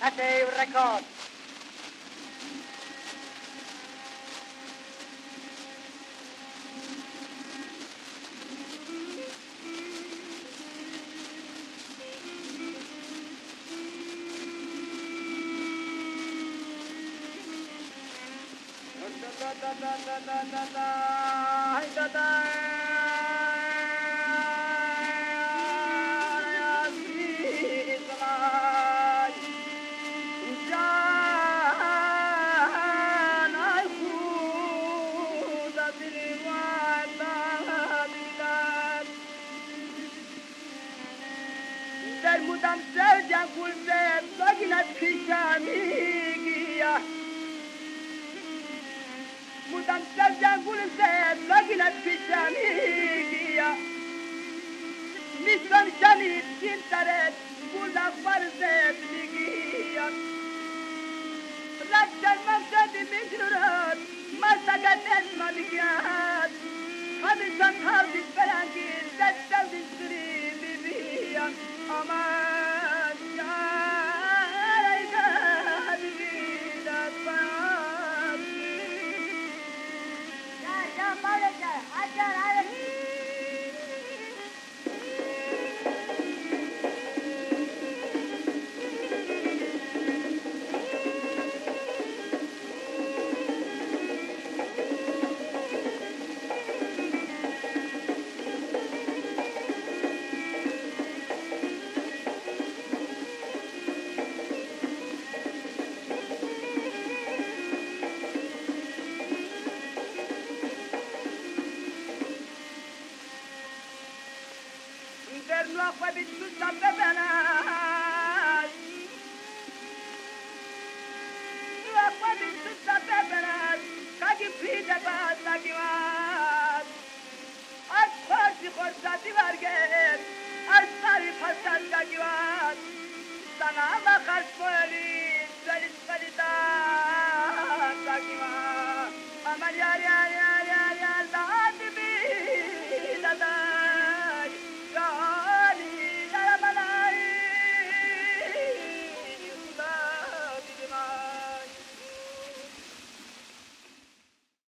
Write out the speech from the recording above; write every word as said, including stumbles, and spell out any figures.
Ateu record. Da da da da da da da da da در مودم سرجم گلده لگنت پیشمیگیه مودم سرجم گلده لگنت پیشمیگیه نیستم شنید این ترد گلده فرزد میگیه رکشن مقصد میگرد مسکت اسمانیت همیشن حاضر برنگیر دستم دیستری بیبیم aman yarayda bidat bas ya ya malaka hajar alayhi Nuova vissuta bevena Nuova vissuta bevena